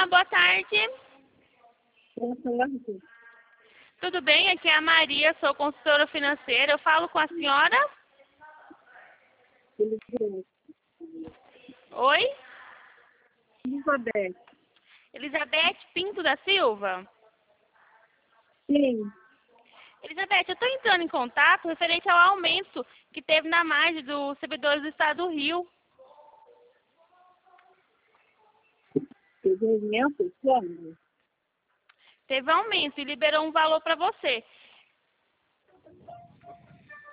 boa tarde. Boa tarde. Tudo bem? Aqui é a Maria, sou consultora financeira. Eu falo com a senhora? Oi? Elizabeth. Elizabeth Pinto da Silva? Sim. Elizabeth, eu estou entrando em contato referente ao aumento que teve na margem dos servidores do Estado do Rio. Desenvolvimento quando? Teve aumento e liberou um valor para você.